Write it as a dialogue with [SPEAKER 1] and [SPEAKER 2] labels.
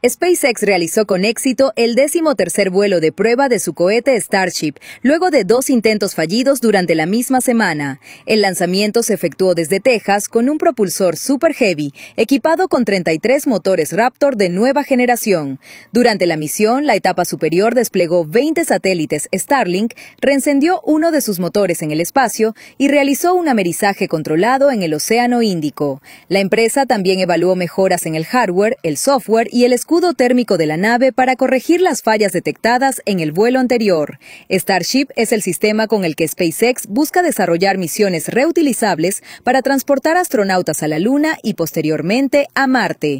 [SPEAKER 1] SpaceX realizó con éxito el 13º vuelo de prueba de su cohete Starship, luego de 2 intentos fallidos durante la misma semana. El lanzamiento se efectuó desde Texas con un propulsor Super Heavy, equipado con 33 motores Raptor de nueva generación. Durante la misión, la etapa superior desplegó 20 satélites Starlink, reencendió uno de sus motores en el espacio y realizó un amerizaje controlado en el Océano Índico. La empresa también evaluó mejoras en el hardware, el software y el escudo térmico de la nave para corregir las fallas detectadas en el vuelo anterior. Starship es el sistema con el que SpaceX busca desarrollar misiones reutilizables para transportar astronautas a la Luna y posteriormente a Marte.